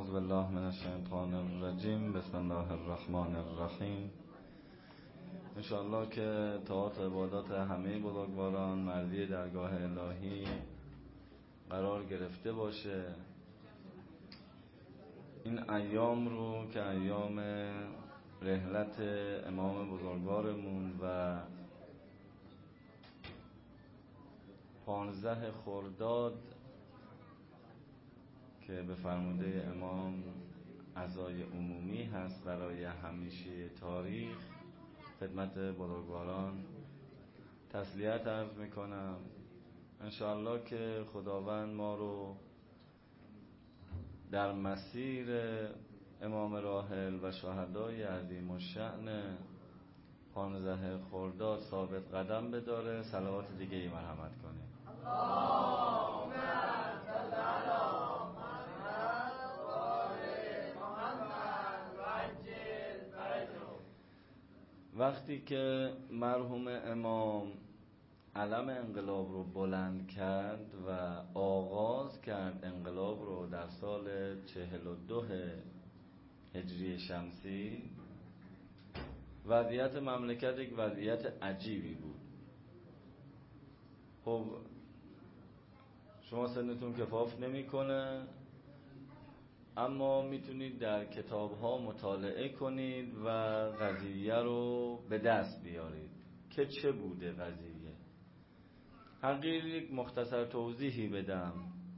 اعوذ بالله من الشیطان الرجیم. بسم الله الرحمن الرحیم. انشاءالله که طاعات عبادات همه بزرگواران مردی درگاه الهی قرار گرفته باشه. این ایام رو که ایام رحلت امام بزرگوارمون و 15 خرداد که به فرموده امام عزای عمومی هست برای همیشه تاریخ، خدمت بزرگواران تسلیت عرض میکنم. انشاءالله که خداوند ما رو در مسیر امام راحل و شهدای عظیم الشأن 15 خرداد ثابت قدم بداره. صلوات دیگه ای مرحمت کنیم. اللهم صل علی وقتی که مرحوم امام علم انقلاب رو بلند کرد و آغاز کرد انقلاب رو در سال 42 هجری شمسی، وضعیت مملکت یک وضعیت عجیبی بود. خب شما سنتون کفاف نمیکنه، اما میتونید در کتاب‌ها مطالعه کنید و قضیه رو به دست بیارید که چه بوده قضیه. حقیر یک مختصر توضیحی بدم.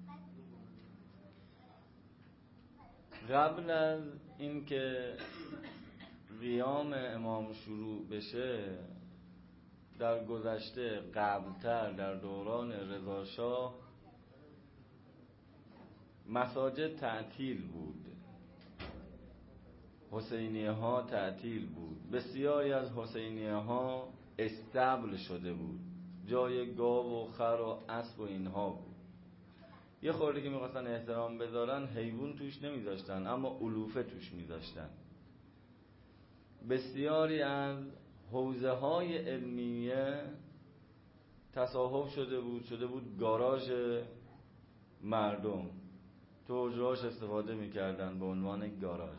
قبل از اینکه قیام امام شروع بشه، در گذشته قبلتر در دوران رضا شاه مساجد تعطیل بود، حسینیه ها تعطیل بود، بسیاری از حسینیه ها استبل شده بود، جای گاو و خر و اسب و اینها بود. یه خورده که میخواستن احترام بذارن حیوان توش نمیذاشتن، اما علوفه توش میذاشتن. بسیاری از حوزه های علمیه تصاحب شده بود گاراژ مردم، تو حجراش استفاده میکردن به عنوان گاراژ.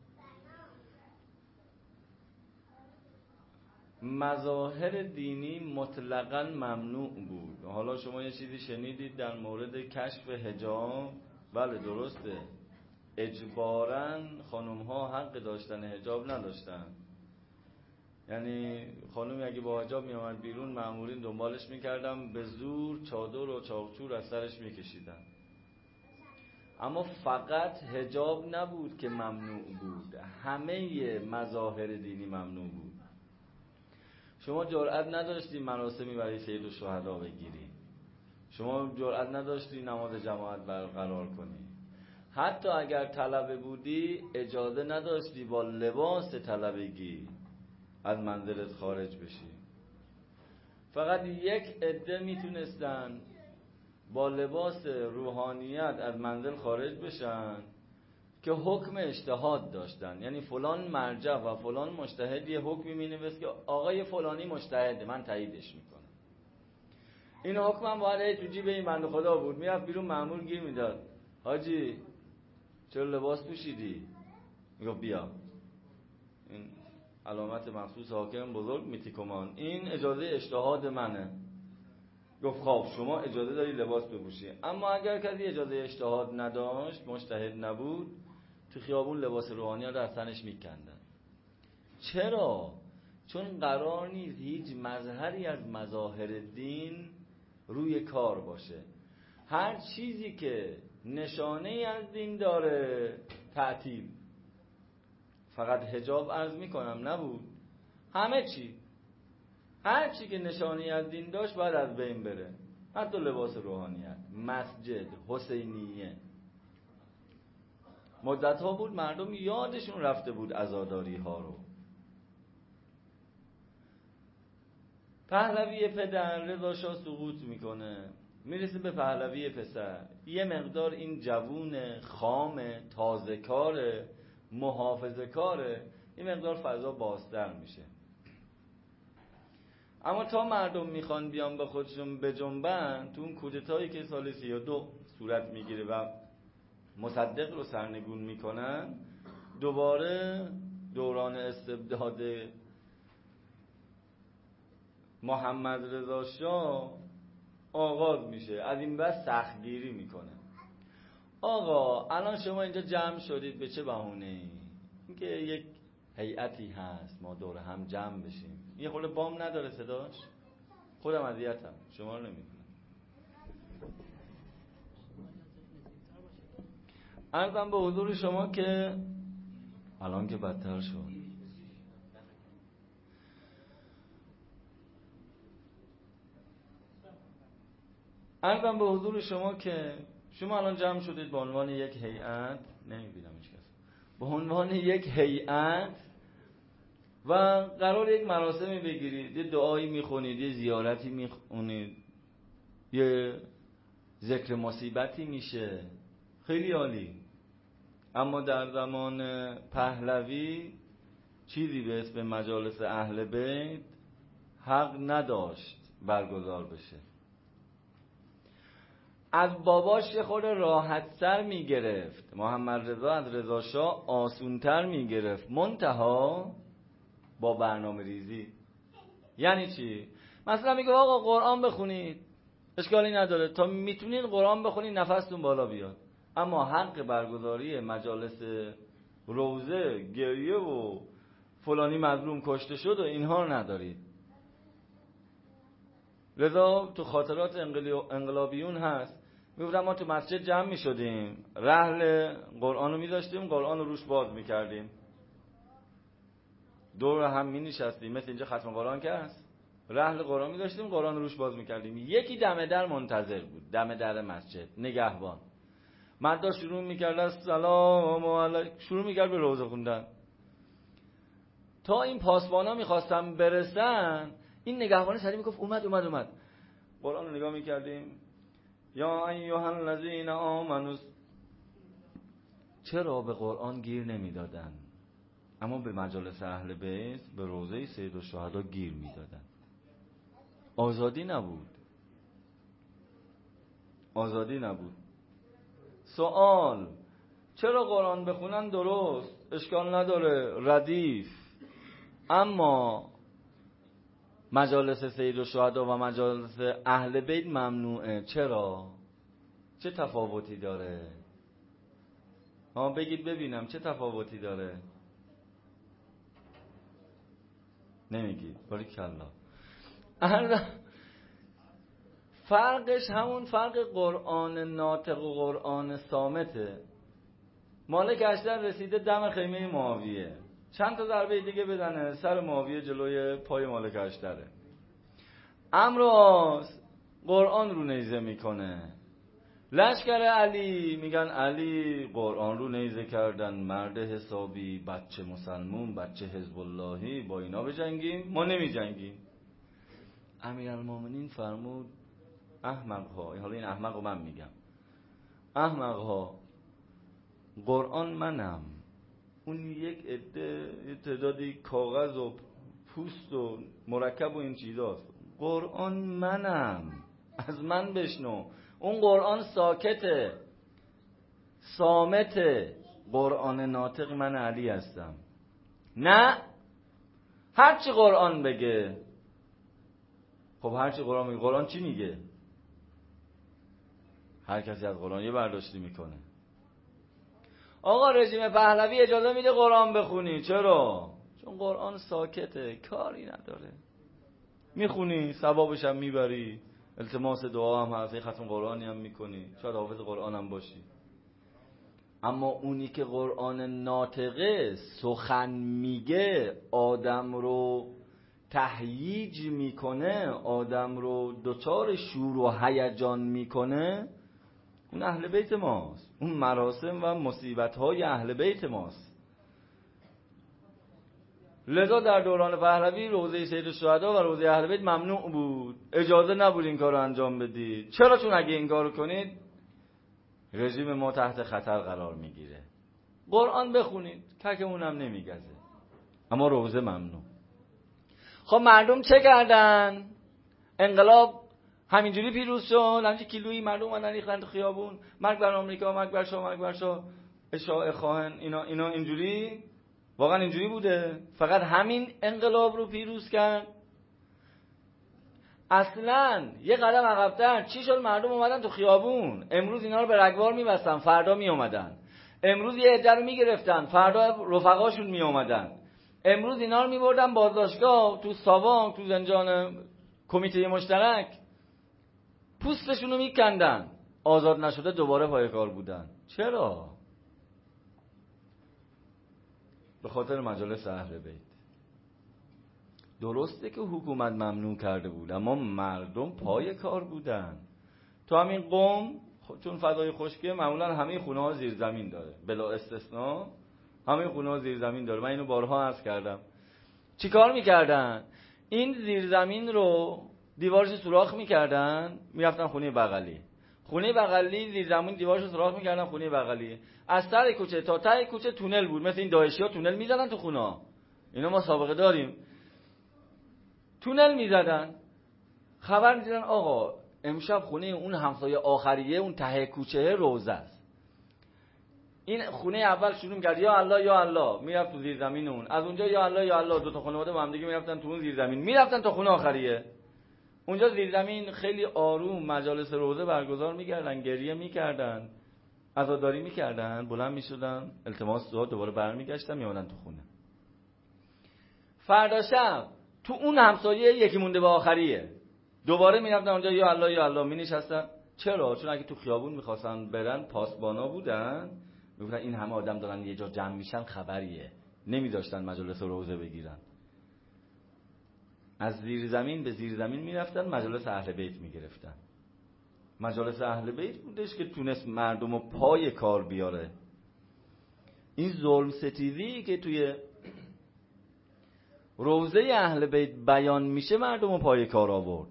مظاهر دینی مطلقاً ممنوع بود. حالا شما یه چیزی شنیدید در مورد کشف حجاب؟ بله درسته، اجباراً خانم ها حق داشتن حجاب نداشتن. یعنی خانمی اگه با حجاب می آمد بیرون، مامورین دنبالش میکردن، به زور چادر و چاقچور از سرش میکشیدن. اما فقط حجاب نبود که ممنوع بود، همه مظاهر دینی ممنوع بود. شما جرئت نداشتی مراسمی برای سید الشهدا بگیری، شما جرئت نداشتی نماز جماعت برقرار کنی، حتی اگر طلبه بودی اجازه نداشتی با لباس طلبگی از منزلت خارج بشی. فقط یک عده میتونستن با لباس روحانیت از منزل خارج بشن که حکم اجتهاد داشتن. یعنی فلان مرجع و فلان مجتهد یه حکمی مینویس که آقای فلانی مجتهده، من تاییدش میکنم. این حکم هم باید تو جیب این بنده خدا بود. میرفت بیرون، مأمور گیر میداد، حاجی چرا لباس پوشیدی؟ میگه بیا، این علامت مخصوص حاکم بزرگ میتیکمان، این اجازه اجتهاد منه. گفت خب شما اجازه داری لباس بپوشی. اما اگر کسی اجازه اجتهاد نداشت، مجتهد نبود، تو خیابون لباس روحانی رو از تنش میکندن. چرا؟ چون قرار نیست هیچ مظهری از مظاهر دین روی کار باشه. هر چیزی که نشانه از دین داره تعطیل. فقط حجاب عرض میکنم نبود، همه چی، هر چی که نشانی از دین داشت باید از بین بره، حتی لباس روحانیت. مسجد حسینیه مدت ها بود مردم یادشون رفته بود عزاداری ها رو. پهلوی پدر رضا شاه سقوط میکنه، میرسه به پهلوی پسر. یه مقدار این جوون خام تازه کار محافظه کاره، یه مقدار فضا بازتر میشه. اما تا مردم میخوان بیان به خودشون بجنبن، تو اون کودتایی که سال 32 صورت میگیره و مصدق رو سرنگون میکنن، دوباره دوران استبداد محمد رضا شاه آغاز میشه. از این بعد سختگیری میکنه. آقا الان شما اینجا جمع شدید به چه بهونه‌ای؟ اینکه یک هیئتی هست ما دور هم جمع بشیم. یه خورده بام نداره صداش؟ خودم اذیتم، شما رو نمیدونم. عرضم به حضور شما که الان که بدتر شد. عرضم به حضور شما که شما الان جمع شدید به عنوان یک هیئت، نمیبینم هیچ کس، به عنوان یک هیئت و قرار یک مراسمی بگیرید، یه دعایی میخونید، یه زیارتی میخونید، یه ذکر مصیبتی میشه، خیلی عالی. اما در زمان پهلوی چیزی به اسم مجالس اهل بیت حق نداشت برگزار بشه. از باباش یه خورده راحت سر میگرفت، محمد رضا از رضا شاه آسونتر میگرفت، منتها با برنامه ریزی. یعنی چی؟ مثلا میگه آقا قرآن بخونید، اشکالی نداره، تا میتونید قرآن بخونید نفستون بالا بیاد، اما حق برگزاری مجالس روزه، گریه و فلانی مظلوم کشته شد و اینها رو ندارید. لذا تو خاطرات انقلابیون هست، میگفتم ما تو مسجد جمع میشدیم، رحل قرآن رو میذاشتیم، قرآن رو روش باز میکردیم، دور هم می نشستیم، مثل اینجا ختم قرآن که هست، رحل قرآن میذاشتیم، قرآن رو روش باز میکردیم. یکی دم در منتظر بود، دم در مسجد، نگهبان. مردا شروع میکردن سلام علیکم، شروع میکرد به روزه خوندن. تا این پاسبانا میخواستن برسن، این نگهبان سریع میگفت اومد. قرآن رو نگاه میکردیم، یا ایها الذین آمنوا. چرا به قرآن گیر نمیدادن اما به مجالس اهل بیت، به روضه سید الشهدا گیر میدادن؟ آزادی نبود. سوال: چرا قرآن بخونن درست، اشکال نداره، ردیف، اما مجالس سید الشهدا و مجالس اهل بیت ممنوعه؟ چرا؟ چه تفاوتی داره؟ بگید ببینم چه تفاوتی داره؟ نمیگید. باریکلا. فرقش همون فرق قرآن ناطق و قرآن صامته. مالک اشتر رسیده دم خیمه معاویه، چند تا ضربه دیگه بزنه سر معاویه جلوی پای مالک اشتره. عمرو قرآن رو نیزه میکنه. لشکر علی میگن علی قرآن رو نیزه کردن، مرد حسابی، بچه مسلمون، بچه حزب اللهی، با اینا بجنگیم؟ ما نمی جنگیم. امیرالمومنین فرمود احمق ها، حالا این احمق رو من میگم، احمق ها، قرآن منم، اون یک عده تعدادی کاغذ و پوست و مرکب و این چیزاست. قرآن منم، از من بشنو. اون قرآن ساکته، صامته. قرآن ناطق من علی هستم. نه، هرچی قرآن بگه. خب هرچی قرآن بگه، قرآن چی میگه؟ هر کسی از قرآن یه برداشتی میکنه. آقا رژیم پهلوی اجازه میده قرآن بخونی، چرا؟ چون قرآن ساکته، کاری نداره. میخونی، ثوابش هم میبری، التماس دعا هم هست، ختم قرآنی هم میکنی، شاید حافظ قرآن هم باشی. اما اونی که قرآن ناطقه، سخن میگه، آدم رو تهییج میکنه، آدم رو دچار شور و هیجان میکنه، اون اهل بیت ماست. اون مراسم و مصیبت‌های اهل بیت ماست. لذا در دوران پهلوی روضه سید الشهدا و روضه اهل بیت ممنوع بود، اجازه نبود این کارو انجام بدید. چرا؟ چون اگه این کارو کنید رژیم ما تحت خطر قرار میگیره. قرآن بخونید، ککمون هم نمیگزه، اما روضه ممنوع. خب مردم چه کردن؟ انقلاب همینجوری پیروز شد، همینجوری کیلویی مردم اومدن ریختن تو خیابون، مرگ بر آمریکا، مرگ بر شاه، مرگ بر شاه، اشاع خائن، اینا اینجوری واقعا اینجوری بوده؟ فقط همین انقلاب رو پیروز کرد؟ اصلا یه قدم عقب‌تر چی شد؟ مردم اومدن تو خیابون، امروز اینا رو به رگبار می‌بستن، فردا میومدن. امروز یه عده رو میگرفتن، فردا رفقاشون میومدن. امروز اینا رو میبردن بازداشتگاه، تو ساواک، تو زندان کمیته مشترک، پوستشون رو میکندن، آزاد نشده دوباره پای کار بودن. چرا؟ به خاطر مجالس اهل بیت. درسته که حکومت ممنوع کرده بود، اما مردم پای کار بودن. تو همین قم، چون فضای خشکیه، معمولا همه خونه ها زیر زمین داره، بلا استثناء همه خونه ها زیر زمین داره. من اینو بارها عرض کردم. چی کار میکردن؟ این زیر زمین رو دیوارش سوراخ میکردن، میرفتن خونه بغلی. خونه بغلی زیر زمین دیوارش سوراخ میکردن، خونه بغلی. از سر کوچه تا ته کوچه تونل بود. مثل این داعشی ها تونل میزدن تو خونه ها. اینا ما سابقه داریم. تونل میزدن، خبر میدادن آقا امشب خونه اون همسایه آخریه اون ته کوچه روزه است. این خونه اول شروع کرد یا الله یا الله، میرفت تو زیر زمین اون. از اونجا یا الله یا الله، دو تا خانواده با هم دیگه میرفتن تو اون زیر زمین، میرفتن تا خونه آخریه. اونجا زیر زمین خیلی آروم مجالس روزه برگزار میکردن، گریه میکردن، عزاداری میکردن، بلند میشدن، التماس دعا، دوباره برمیگشتن میومدن تو خونه. فردا شب تو اون همسایه یکی مونده به آخریه، دوباره میرفتن اونجا یا الله یا الله، مینشستن. چرا؟ چون اگه تو خیابون میخواستن برن، پاسبانا بودن، میگفتن این همه آدم دارن یه جا جمع میشن، خبریه، نمیذاشتن مجالس روزه بگیرن. از زیر زمین به زیر زمین میرفتن، مجالس اهل بیت میگرفتن. مجالس اهل بیت بودش که تونست مردم رو پای کار بیاره. این ظلم ستیزی که توی روزه اهل بیت بیان میشه مردم رو پای کار آورد.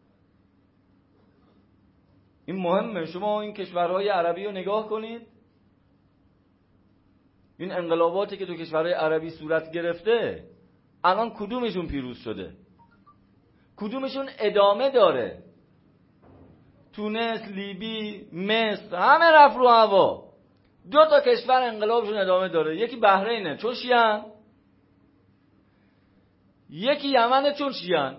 این مهمه. شما این کشورهای عربی رو نگاه کنید، این انقلاباتی که تو کشورهای عربی صورت گرفته، الان کدومشون پیروز شده؟ کدومشون ادامه داره؟ تونس، لیبی، مصر، همه رفت رو هوا. 2 تا کشور انقلابشون ادامه داره. یکی بحرینه چون شیعن، یکی یمنه چون شیعن.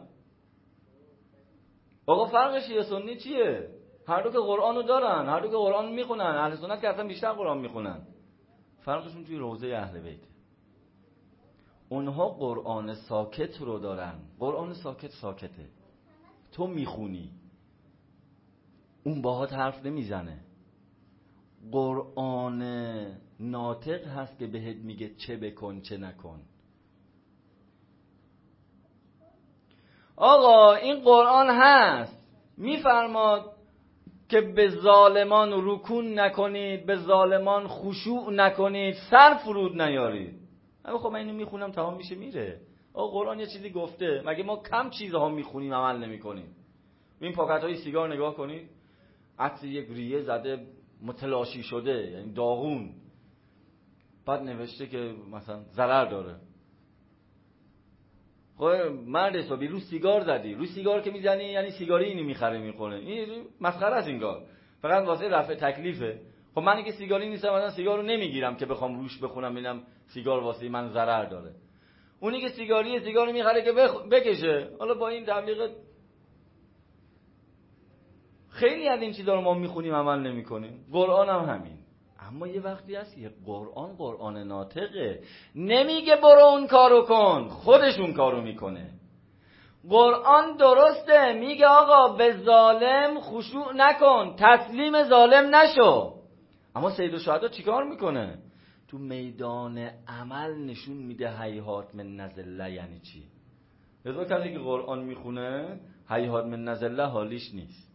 آقا فرق شیعه سنی چیه؟ هر دو که قرآنو دارن، هر دو که قرآن میخونن. اهل سنت که اصلا بیشتر قرآن میخونن. فرقشون توی روزه اهل بیت. اونها قرآن ساکت رو دارن. قرآن ساکت ساکته، تو میخونی، اون باهات حرف نمیزنه. قرآن ناطق هست که بهت میگه چه بکن چه نکن. آقا این قرآن هست میفرماد که به ظالمان رکون نکنید، به ظالمان خشوع نکنید، سر فرود نیارید. خب من اینو میخونم تمام میشه میره. آقا قرآن یه چیزی گفته، مگه ما کم چیزها میخونیم عمل نمیکنیم؟ این پاکت‌های سیگار نگاه کنید، عکس یک ریه زده متلاشی شده، یعنی داغون، بعد نوشته که مثلا ضرر داره. خب مرد حسابی رو سیگار زدی، رو سیگار که میزنی یعنی سیگاری اینی میخره میکنه، این مسخره است انگار، فقط واسه رفع تکلیفه. خب من که سیگاری نیستم، مثلا سیگار رو نمیگیرم که بخوام روش بخونم ببینم سیگار واسه من ضرر داره. اونی که سیگاری سیگار میخره که بکشه. حالا با این تبلیغ خیلی از این چیزا رو ما میخونیم عمل نمیکنیم. قرآن هم همین. اما یه وقتی هست یه قرآن ناطقه، نمیگه برو اون کارو کن، خودش اون کارو میکنه. قرآن درسته، میگه آقا به ظالم خشوع نکن، تسلیم ظالم نشو. اما سید الشهدا چیکار میکنه؟ تو میدان عمل نشون میده هیهات من نزله یعنی چی. لذا کسی که قرآن میخونه هیهات من نزله حالیش نیست.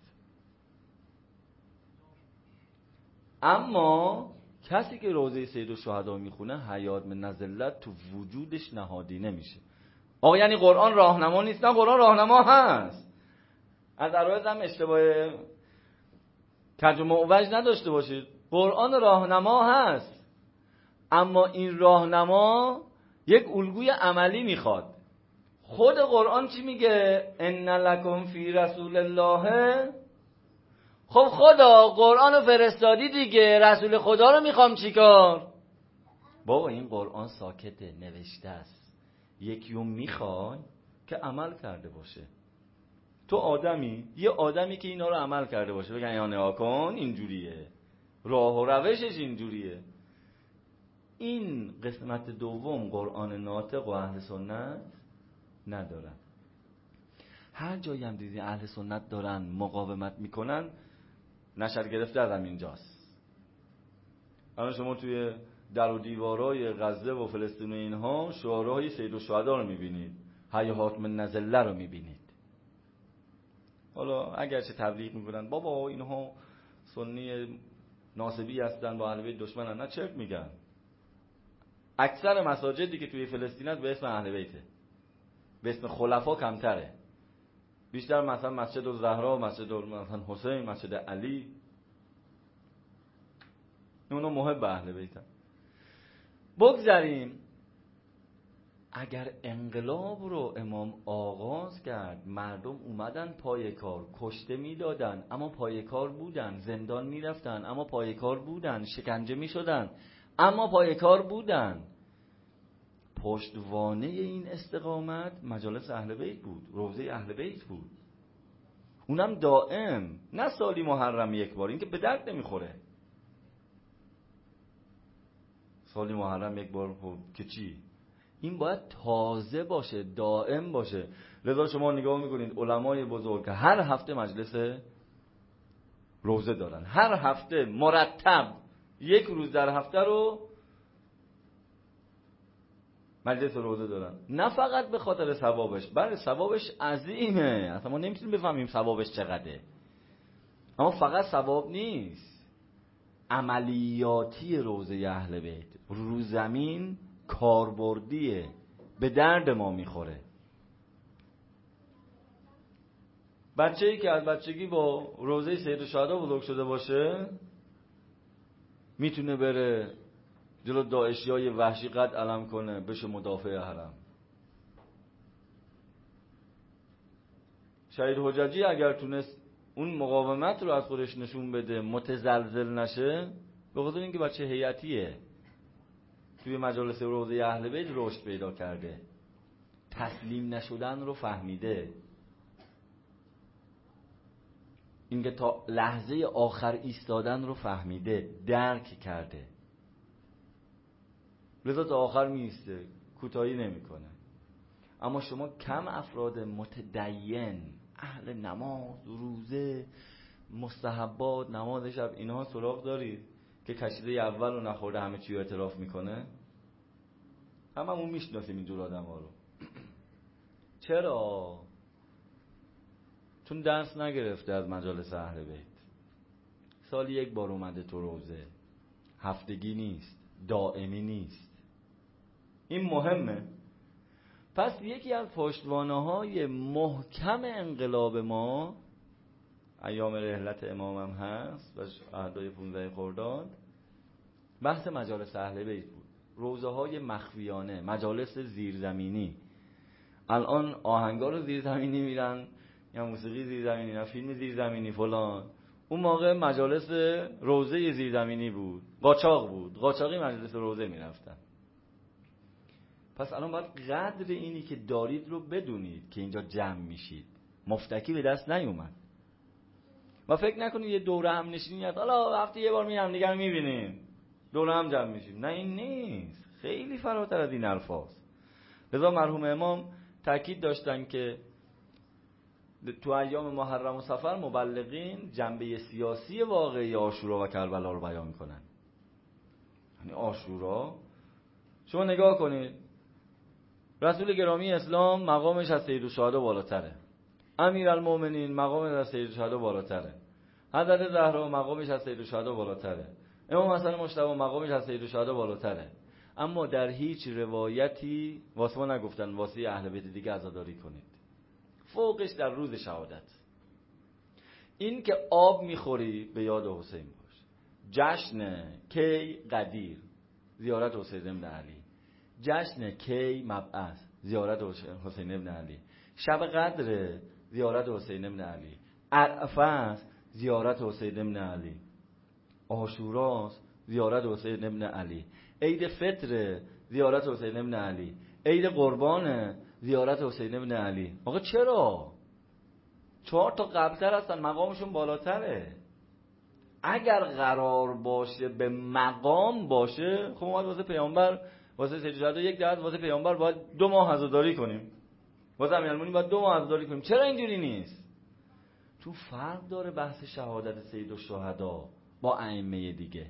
اما کسی که روزه سید الشهدا میخونه حیات من نزلت تو وجودش نهادی نمیشه. آقا یعنی قرآن راهنما نیست؟ نه، قرآن راهنما هست. از عرایض هم اشتباه کج و معوج نداشته باشید. قرآن راهنما هست، اما این راهنما یک الگوی عملی میخواد. خود قرآن چی میگه؟ ان لکم فی رسول الله. خب خدا قرآن رو فرستادی دیگه، رسول خدا رو میخوام چیکار؟ بابا این قرآن ساکته، نوشته است، یکیو میخوای که عمل کرده باشه. تو آدمی، یه آدمی که اینا رو عمل کرده باشه، بگن یا نگاه کن اینجوریه، راه و روشش اینجوریه. این قسمت دوم قرآن ناطق و اهل سنت ندارن. هر جایی هم دیدین اهل سنت دارن مقاومت میکنن، نشر گرفته از اینجاست. الان شما توی در و دیوارای غزه و فلسطین و اینها شعارهای سید الشهدا رو میبینید، هیهات من نزله رو میبینید. حالا اگرچه تبلیغ میکنن بابا اینها سنی ناصبی هستن با اهل بیت دشمنن، نه چرت میگن. اکثر مساجدی که توی فلسطین هست به اسم اهل بیته، به اسم خلفا کمتره. بیشتر مثلا مسجد الزهرا، مسجد مثلا حسین، مسجد علی، اونا محب اهل بیتن. بگذاریم. اگر انقلاب رو امام آغاز کرد، مردم اومدن پای کار، کشته میدادن اما پای کار بودن، زندان میرفتن اما پای کار بودن، شکنجه میشدن اما پای کار بودن. پشتوانه این استقامت مجالس اهل بیت بود، روضه اهل بیت بود، اونم دائم، نه سالی محرم یک بار، این که به درد نمیخوره. سالی محرم یک بار که چی؟ این باید تازه باشه، دائم باشه. لذا شما نگاه میکنید علمای بزرگ که هر هفته مجلس روزه دارن، هر هفته مرتب یک روز در هفته رو مجلس روزه دارن، نه فقط به خاطر ثوابش، بله ثوابش عظیمه، اصلا ما نمیتونیم بفهمیم ثوابش چقدره، اما فقط ثواب نیست، عملیاتی روزه اهل بیت رو زمین کاربردیه، به درد ما میخوره. بچه‌ای که از بچگی با روزه سید الشهدا بزرگ شده باشه میتونه بره جلو داعشیای وحشی قد علم کنه، بشه مدافع حرم. شهید حججی اگر تونست اون مقاومت رو از خودش نشون بده، متزلزل نشه، به خاطر اینکه بچه هیئتیه، توی مجالس روضه اهل بیت رشد پیدا کرده، تسلیم نشدن رو فهمیده، اینکه تا لحظه آخر ایستادن رو فهمیده، درک کرده، لذا تا آخر میسته، کوتاهی نمیکنه. اما شما کم افراد متدین، اهل نماز، روزه، مستحبات، نماز شب، اینها سراغ دارید که کشیده اول رو نخورده همه چی رو اعتراف میکنه؟ هممون میشناسیم اینجور آدم ها رو. چرا؟ چون درس نگرفته از مجالس اهل بیت. سالی یک بار اومده تو روزه، هفتگی نیست، دائمی نیست. این مهمه. پس یکی از پشتوانه‌های محکم انقلاب ما، ایام رحلت امام هم هست و اعدای 15 خرداد، بحث مجالس اهل بیت بود. روزه‌های مخفیانه، مجالس زیرزمینی. الان آهنگا رو زیرزمینی میرن، یا موسیقی زیرزمینی، یا فیلم زیرزمینی فلان. اون موقع مجالس روزه زیرزمینی بود، قاچاق بود، قاچاقی مجلس روزه میرفتن. پس الان باید قدر اینی که دارید رو بدونید که اینجا جمع میشید. مفتکی به دست نیومد. ما فکر نکنید یه دوره هم نشینی هست، حالا هفته یه بار میام دیگه میبینیم، دوره هم جمع میشیم. نه این نیست، خیلی فراتر از این الفاظ. لذا مرحوم امام تاکید داشتن که تو ایام محرم و صفر مبلغین جنبه سیاسی واقعی عاشورا و کربلا رو بیان کنن. یعنی عاشورا شما نگاه کنید، رسول گرامی اسلام مقامش از سید الشهدا بالاتره، امیرالمومنین مقامش از سید الشهدا بالاتره، حضرت زهرا مقامش از سید الشهدا بالاتره، امام حسن مجتبی مقامش از سید الشهدا بالاتره. اما در هیچ روایتی واسه ما نگفتن واسه اهل بیت دیگه عزاداری کنید، فوقش در روز شهادت. این که آب میخوری به یاد حسین باش، جشن کی قدیر، زیارت حسین بن علی، جشن کی مبعث، زیارت حسین ابن علی. شب قدر زیارت حسین ابن علی. عرفه است زیارت حسین ابن علی. عاشوراست زیارت حسین ابن علی. عید فطر زیارت حسین ابن علی. عید قربان زیارت حسین ابن علی. آقا چرا؟ 4 تا قبلتر هستن، مقامشون بالاتره. اگر قرار باشه به مقام باشه، خب ما واسه پیامبر، واسه سید شهدا 1 دست، واسه پیامبر باید 2 ماه عزاداری کنیم، واسه امیرالمومنین باید 2 ماه عزاداری کنیم. چرا اینجوری نیست؟ تو فرق داره بحث شهادت سید الشهدا با ائمه دیگه.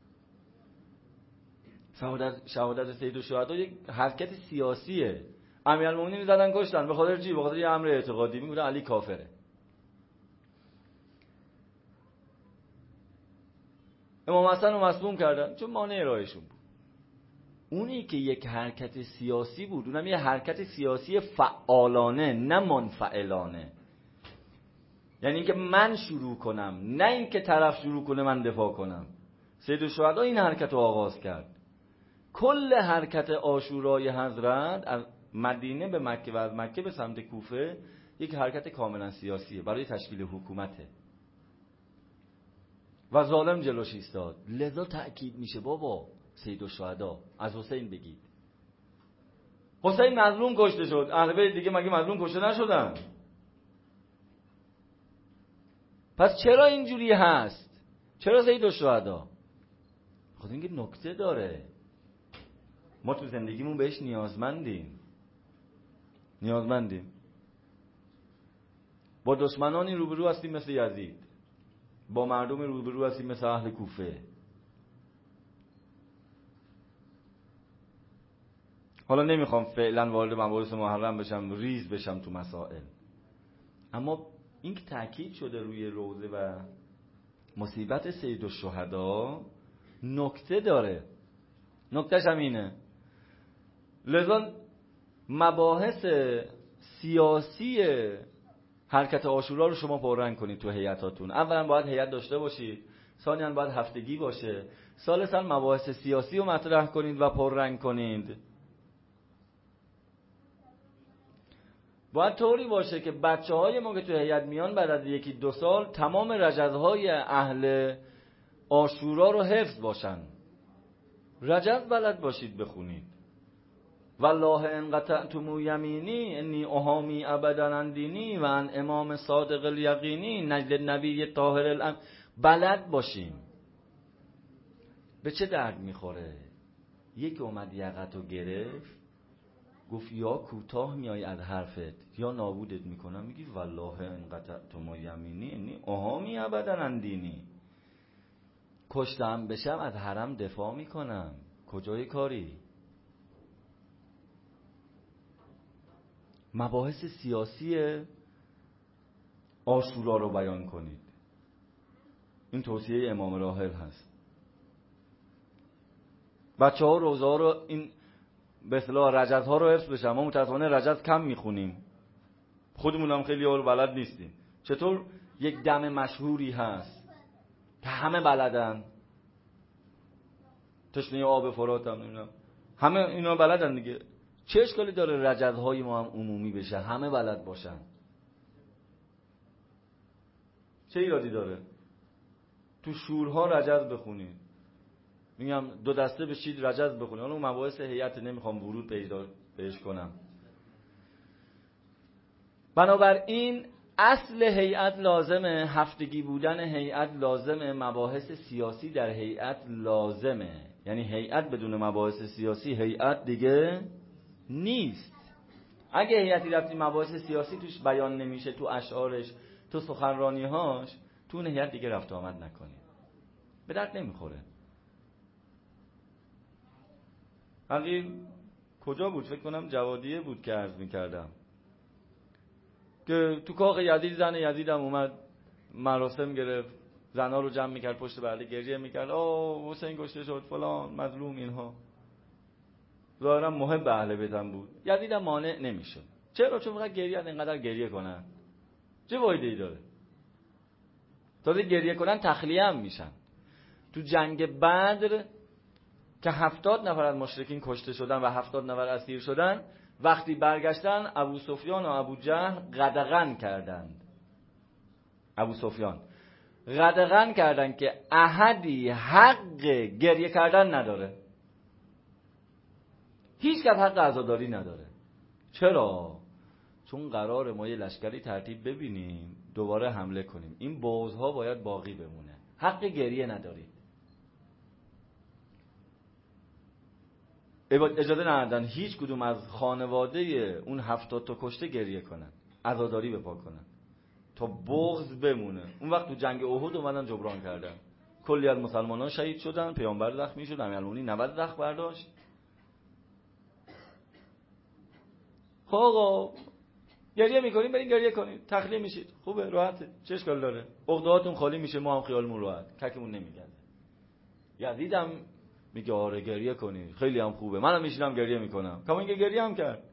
شهادت سید الشهدا یک حرکت سیاسیه. امیرالمومنین زدن کشتن، به خاطر چی؟ به خاطر یه امر اعتقادی. میگه علی کافره. امام حسن رو مصدوم کردن چون مانع ارائهشون بود. اونی که یک حرکت سیاسی بود، اونم یه حرکت سیاسی فعالانه نه منفعلانه. یعنی اینکه من شروع کنم، نه اینکه طرف شروع کنه من دفاع کنم. سید الشهدا این حرکت رو آغاز کرد. کل حرکت عاشورای حضرت از مدینه به مکه و از مکه به سمت کوفه یک حرکت کاملا سیاسیه، برای تشکیل حکومته و ظالم جلوش ایستاد. لذا تأکید میشه بابا سید الشهدا از حسین بگید. حسین مظلوم کشته شد، اهل بیت دیگه مگه مظلوم کشته نشدن؟ پس چرا اینجوری هست؟ چرا سید الشهدا؟ خود اینکه نکته داره. ما تو زندگیمون بهش نیازمندیم. با دشمنانی روبرو هستیم مثل یزید، با مردم روبرو هستیم مثل اهل کوفه. حالا نمیخوام فعلا وارد مباحث محرم بشم، ریز بشم تو مسائل، اما این که تاکید شده روی روزه و مصیبت سید الشهدا نکته داره. نکتهش هم اینه. لذا مباحث سیاسی حرکت عاشورا رو شما پررنگ کنید تو هیئتاتون. اولا باید هیئت داشته باشید، ثانیاً باید هفتگی باشه، ثالثاً مباحث سیاسی رو مطرح کنید و پررنگ کنید. باید طوری باشه که بچه‌های ما که تو هیئت میان بعد از 1-2 سال تمام رجزهای اهل عاشورا رو حفظ باشن. رجز بلد باشید بخونید. والله ان قطعتم یمینی انی احامی ابدا عن دینی و عن امام صادق الیقینی نجد نبی طاهر الام. بلد باشیم. به چه درد میخوره؟ یک اومد یقتو گرفت گفت یا کوتاه میای از حرفت یا نابودت میکنم، میگی والله ان قطعتم یمینی انی احامی ابدا عن دینی. کشتم بشم از حرم دفاع میکنم. کجای کاری؟ مباحث سیاسی عاشورا رو بیان کنید. این توصیه امام راحل هست. بچه ها روزه ها رو، این به اصطلاح رجز ها رو حفظ بشن. ما متاسفانه رجز کم میخونیم، خودمون هم خیلی ها رو بلد نیستیم. چطور یک دم مشهوری هست که همه بلدن، تشنه آب فرات هم نمیدونم، همه اینا بلدن دیگه. چه اشکالی داره رجزهای ما هم عمومی بشه، همه بلد باشن؟ چه ایرادی داره؟ تو شورها رجز بخونید. میگم 2 دسته بشید رجز بخونید. حالا اون مباحث هیئت نمیخوام ورود بهش کنم. بنابراین اصل هیئت لازمه، هفتگی بودن هیئت لازمه، مباحث سیاسی در هیئت لازمه. یعنی هیئت بدون مباحث سیاسی هیئت دیگه نیست. اگه هیئتی رفتی مباحث سیاسی توش بیان نمیشه، تو اشعارش، تو سخنرانی‌هاش، تو اون هیئت دیگه رفت آمد نکنی، به درد نمیخوره. حقیقی کجا بود؟ فکر کنم جوادیه بود که عرض میکردم که تو کاخ یزید زن یزید هم اومد مراسم گرفت، زنها رو جمع میکرد پشت پرده، گریه میکرد حسین کشته شد فلان مظلوم اینها. ظاهرا محب اهل بیت هم بود. یزید هم مانع نمیشد. چرا؟ چون فقط گریه اینقدر گریه کنن چه فایده‌ای داره؟ تازه گریه کنن تخلیه هم میشن. تو جنگ بدر که 70 نفر از مشرکین کشته شدن و 70 نفر اسیر شدن، وقتی برگشتن ابو سفیان و ابو جهل قدغن کردند. ابو سفیان قدغن کردند که احدی حق گریه کردن نداره، هیچ کس حق عزاداری نداره. چرا؟ چون قرار ما یه لشکری ترتیب ببینیم دوباره حمله کنیم، این بغض‌ها باید باقی بمونه، حق گریه ندارید. اجازه ندادن هیچ کدوم از خانواده اون 70 تا کشته گریه کنن، عزاداری بپا کنن تا بغض بمونه. اون وقت تو جنگ احد اومدن جبران کردن، کلی از مسلمانان شهید شدن، پیامبر زخمی شد، امیرالمومنین 90 زخم برداشت. خب آقا گریه میکنیم، برین گریه کنید، تخلیه میشید، خوبه، راحته، چه اشکال داره، عقدهاتون خالی میشه، ما هم خیالمون راحت، ککمون نمیگنده. یزیدم میگه آره گریه کنید، خیلی هم خوبه، منم میشینم گریه میکنم. کما اینکه گریه هم کرد.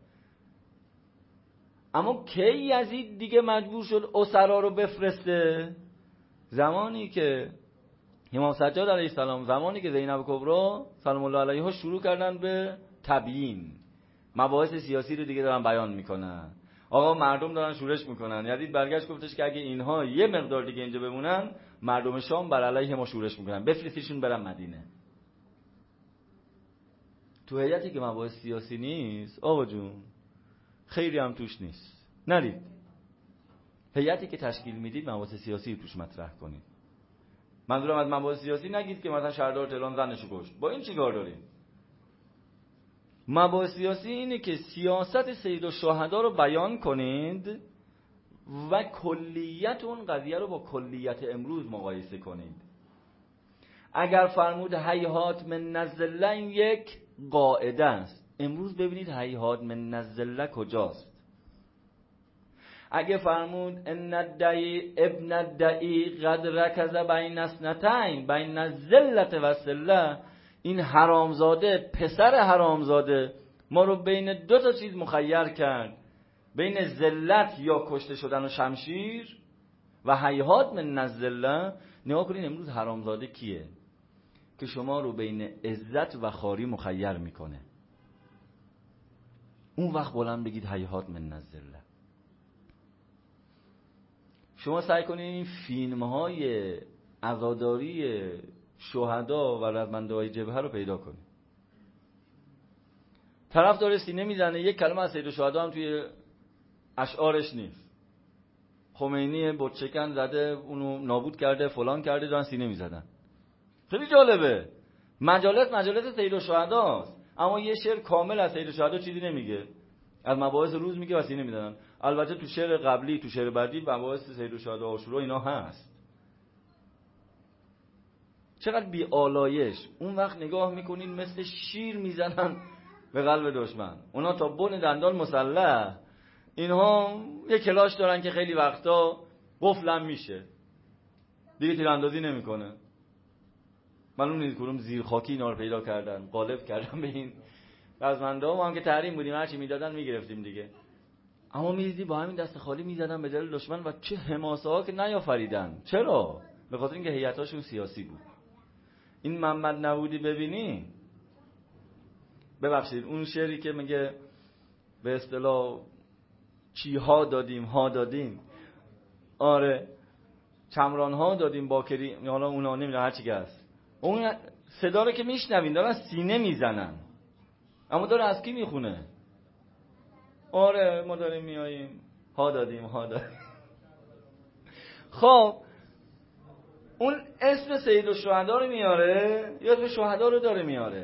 اما کی یزید دیگه مجبور شد اسرا رو بفرسته؟ زمانی که امام سجاد علیه السلام، زمانی که زینب کبرا سلام الله علیها شروع کردن به تبیین، مباحث سیاسی رو دیگه دارن بیان میکنن، آقا مردم دارن شورش میکنن. یزید برگشت گفتش که اگه اینها یه مقدار دیگه اینجا بمونن، مردم شام بر علیه ما شورش میکنن، بفرستیشون برن مدینه. تو هیئتی که مباحث سیاسی نیست آقا جون، خیلی هم توش نیست، نرید. هیئتی که تشکیل میدید مباحث سیاسی توش مطرح کنید. منظورم از مباحث سیاسی نگید که مثلا شهردار تهران زنشو کشت، با این چیکار داریم؟ مباحث سیاسی اینه که سیاست سید الشهدا رو بیان کنید و کلیت اون قضیه رو با کلیت امروز مقایسه کنید. اگر فرمود هیهات من الذله، این یک قاعده است. امروز ببینید هیهات من الذله کجاست. اگه فرمود ان الدعی ابن الدعی قد رکز بین اثنتین بین الذله و السله، این حرامزاده، پسر حرامزاده ما رو بین دو تا چیز مخیر کرد، بین ذلت یا کشته شدن و شمشیر و هیهات من الذله. نگاه کنین امروز حرامزاده کیه که شما رو بین عزت و خواری مخیر میکنه؟ اون وقت بلند بگید هیهات من الذله. شما سعی کنید این فیلم های عزاداری شهدا و رزمنده های جبهه رو پیدا کنید. طرف داره سینه میزنه، یک کلمه از سید الشهدا هم توی اشعارش نیست. خمینی بتشکن زده، اونو نابود کرده، فلان کرده، دارن سینه میزدن. خیلی جالبه. مجالس سید الشهداست، اما یه شعر کامل از سید الشهدا چیزی نمیگه، از مباحث روز میگه و سینه میزنن. البته تو شعر قبلی، تو شعر بعدی مباحث سید الشهدا و عاشورا اینا هست. چقدر بی آلایش. اون وقت نگاه میکنین مثل شیر میزنن به قلب دشمن. اونا تا بن دندان مسلح، اینها یه کلاش دارن که خیلی وقتا قفلم میشه، دیگه تیراندازی نمیکنه. معلوم نیست کدوم زیر خاکی اینا رو پیدا کردن، غالب کردن به این رزمنده ها. ما هم که تحریم بودیم، هرچی میدادن میگرفتیم دیگه. اما میدیدی با همین دست خالی میزدن به دل دشمن و چه حماسه ها که نیافریدن. چرا؟ به خاطر اینکه هیئتاشون سیاسی بود. این محمد نوودی ببینی، ببخشید اون شعری که میگه به اصطلاح چی ها دادیم ها دادیم، آره چمران ها دادیم باکری، حالا اونا نمیدونم هر چی که هست، اون صدا رو که میشنوین دارن سینه میزنن، اما داره از کی میخونه؟ آره ما داریم میاییم ها دادیم ها دادیم. خب اون اسم سید الشهدا رو میاره یا اسم شهدا رو داره میاره؟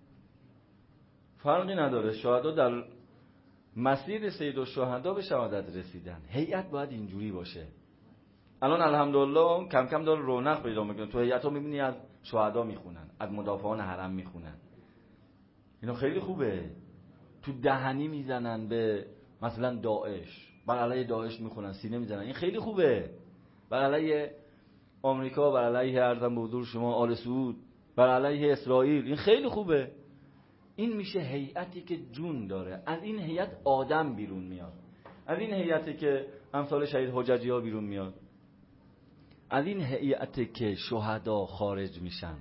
فرقی نداره. شهدا در مسیر سید الشهدا به شهادت رسیدن. هیئت باید اینجوری باشه. الان الحمدلله کم کم داره رونق پیدا میکنه. تو هیئت‌ها میبینی از شهدا میخونن، از مدافعان حرم میخونن. اینا خیلی خوبه. تو دهنی میزنن به مثلا داعش، بر علیه داعش میخونن، سینه میزنن. این خیلی خوبه. بر علیه آمریکا، بر علیه ارزم به حضور شما آل سعود، بر علیه اسرائیل، این خیلی خوبه. این میشه هیئتی که جون داره. از این هیئت آدم بیرون میاد. از این هیئتی که امثال شهید حججی ها بیرون میاد. از این هیئتی که شهدا خارج میشن.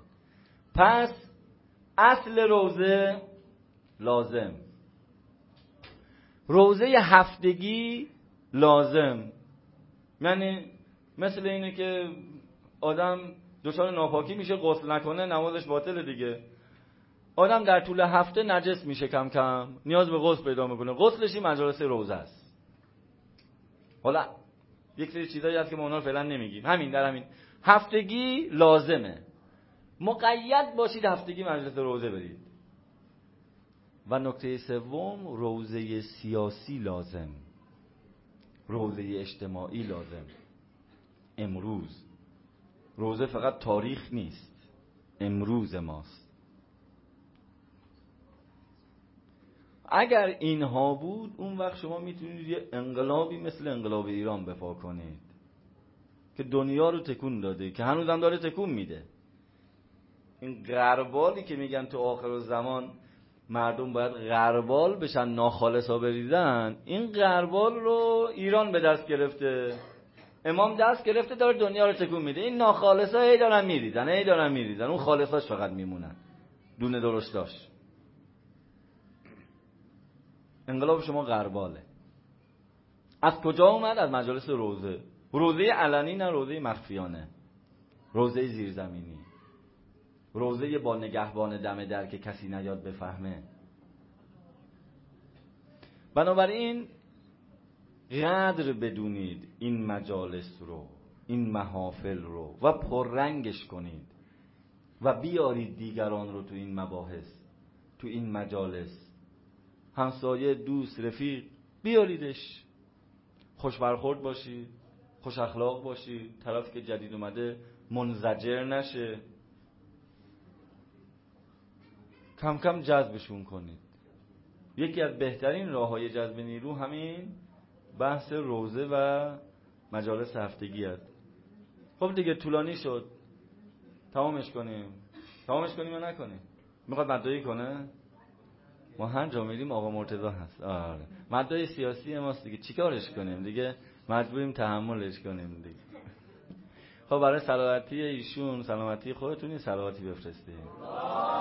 پس اصل روزه لازم. روزه هفتگی لازم، یعنی مثل اینه که آدم دچار ناپاکی میشه، غسل نکنه نمازش باطله دیگه. آدم در طول هفته نجس میشه کم کم، نیاز به غسل پیدا میکنه، غسلش این مجالس روزه است. حالا یک سری چیزایی هست که ما اونا فعلا نمیگیم. در همین هفتگی لازمه، مقید باشید هفتگی مجلس روزه برید. و نکته سوم، روزه سیاسی لازم، روزه اجتماعی لازم. امروز روزه فقط تاریخ نیست، امروز ماست. اگر اینها بود اون وقت شما میتونید یه انقلابی مثل انقلاب ایران بپا کنید که دنیا رو تکون داده، که هنوزم داره تکون میده. این غربالی که میگن تو آخر الزمان مردم باید غربال بشن، ناخالصا بریزن، این غربال رو ایران به دست گرفته، امام دست گرفته، داره دنیا رو تکون میده. این ناخالصا هی دارن میریزن، اون خالصاش فقط میمونن، دونه درشتاش. انقلاب شما غرباله. از کجا اومد؟ از مجالس روزه. روزه علنی نه روزه مخفیانه، روزه زیرزمینی، روزه با نگهبان دم در که کسی نیاد بفهمه. بنابراین قدر بدونید این مجالس رو، این محافل رو و پررنگش کنید و بیارید دیگران رو تو این مباحث، تو این مجالس، همسایه، دوست، رفیق، بیاریدش. خوش برخورد باشید، خوش اخلاق باشید، طرفی که جدید اومده منزجر نشه، کم کم جذبشون کنید. یکی از بهترین راه‌های جذب نیرو همین بحث روزه و مجالس هفتگی است. خب دیگه طولانی شد، تمامش کنیم یا نکنیم؟ میخواد مدعی کنه؟ ما هر جا میریم آقا مرتضی هست. آره مدعی سیاسی ماست دیگه، چیکارش کنیم دیگه؟ مجبوریم تحملش کنیم دیگه. خب برای سلامتی ایشون، سلامتی خودتون، صلواتی بفرستید.